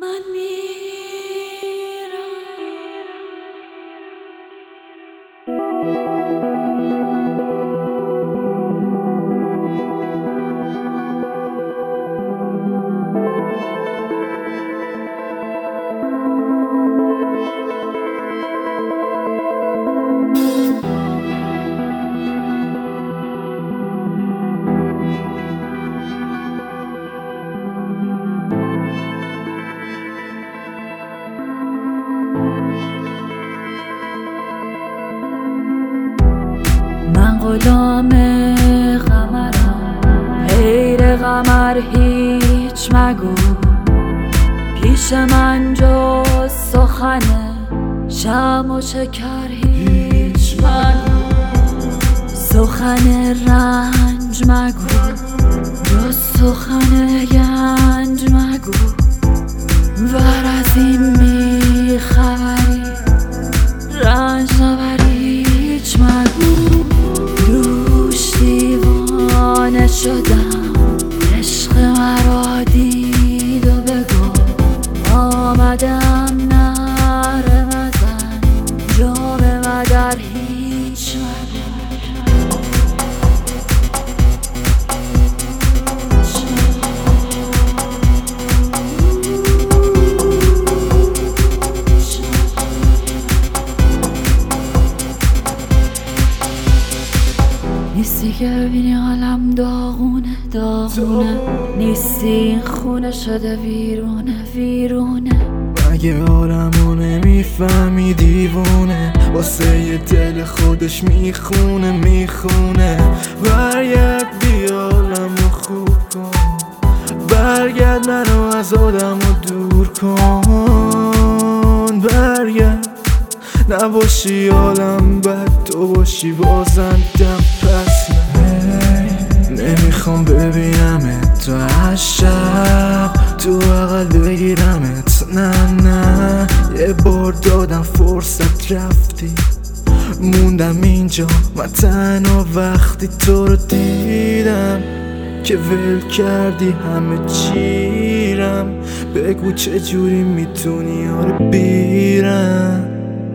من غلام قمرم، غیر قمر هیچ مگو. پیش من جز سخن شمع و شکر هیچ مگو. سخن رنج مگو، جز سخن گنج مگو. ور از این می خبری رنج نبری هیچ مگو. دوش دیوانه شدم، عشق مرا دید و بگو. آمدم نعره مزن، جام مدر هیچ مگو. نیستی که ببینی عالم داغونه داغونه. نیستی این خونه شده ویرونه ویرونه. مگه عالمو نمیفهمی دیوونه، واسه یه دل خودش میخونه میخونه. برگرد بیا عالمو خوب کن، برگرد منو از آدمو دور کن. برگرد نباشی عالم بد، تو باشی بازم دم پس. نمیخوام ببینمت تو از شب، تو بغل بگیرمت. نه نه یه بار دادم فرصت رفتی، موندم اینجا من تنها وقتی تو رو دیدم که ول کردی همه چیرم. بگو چجوری میتونی آره بیرم.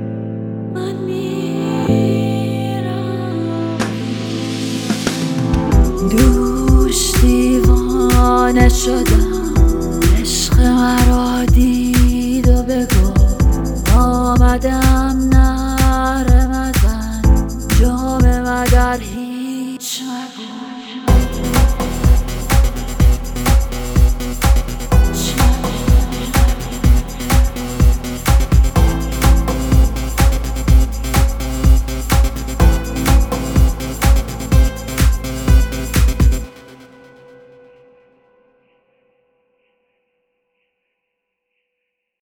دوش دیوانه شدم، عشق مرا دید و بگو. آمدم